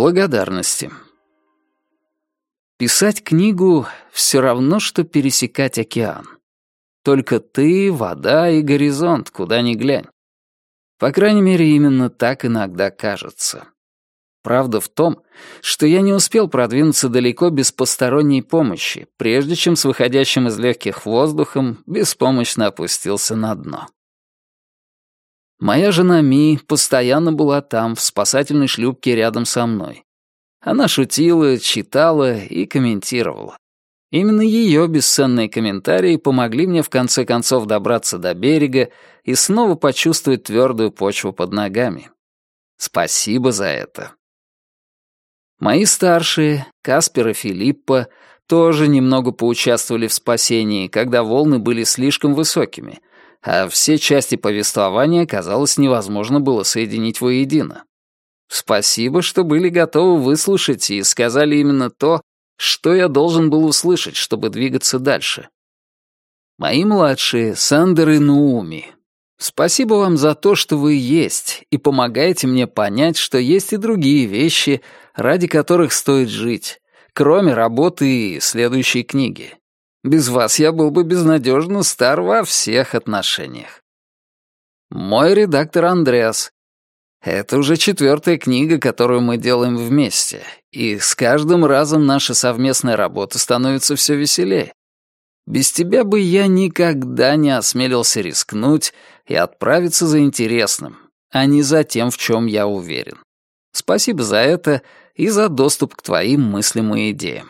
Благодарности. Писать книгу — все равно, что пересекать океан. Только ты, вода и горизонт, куда ни глянь. По крайней мере, именно так иногда кажется. Правда в том, что я не успел продвинуться далеко без посторонней помощи, прежде чем с выходящим из легких воздухом беспомощно опустился на дно. Моя жена Ми постоянно была там, в спасательной шлюпке рядом со мной. Она шутила, читала и комментировала. Именно ее бесценные комментарии помогли мне в конце концов добраться до берега и снова почувствовать твердую почву под ногами. Спасибо за это. Мои старшие, Каспер и Филиппа, тоже немного поучаствовали в спасении, когда волны были слишком высокими, а все части повествования, казалось, невозможно было соединить воедино. Спасибо, что были готовы выслушать и сказали именно то, что я должен был услышать, чтобы двигаться дальше. Мои младшие, Сандер и Нууми, спасибо вам за то, что вы есть, и помогаете мне понять, что есть и другие вещи, ради которых стоит жить, кроме работы и следующей книги. Без вас я был бы безнадежно стар во всех отношениях. Мой редактор Андреас. Это уже 4-я книга, которую мы делаем вместе, и с каждым разом наша совместная работа становится все веселее. Без тебя бы я никогда не осмелился рискнуть и отправиться за интересным, а не за тем, в чем я уверен. Спасибо за это и за доступ к твоим мыслям и идеям.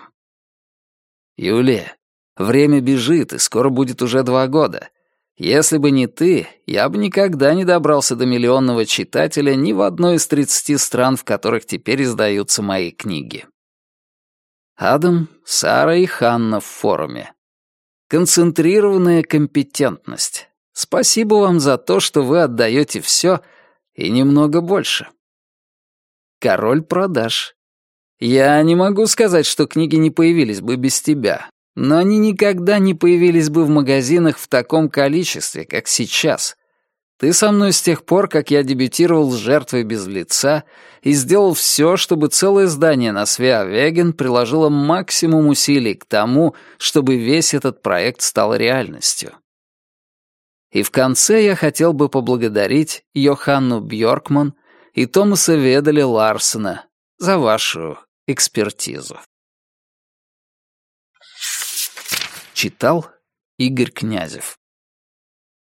Юлия, время бежит, и скоро будет уже 2 года. Если бы не ты, я бы никогда не добрался до миллионного читателя ни в одной из 30 стран, в которых теперь издаются мои книги. Адам, Сара и Ханна в форуме. Концентрированная компетентность. Спасибо вам за то, что вы отдаете все и немного больше. Король продаж. Я не могу сказать, что книги не появились бы без тебя, но они никогда не появились бы в магазинах в таком количестве, как сейчас. Ты со мной с тех пор, как я дебютировал с «Жертвой без лица» и сделал все, чтобы целое здание на Свеа-Веген приложило максимум усилий к тому, чтобы весь этот проект стал реальностью. И в конце я хотел бы поблагодарить Йоханну Бьоркман и Томаса Веделя Ларсена за вашу экспертизу. Читал Игорь Князев.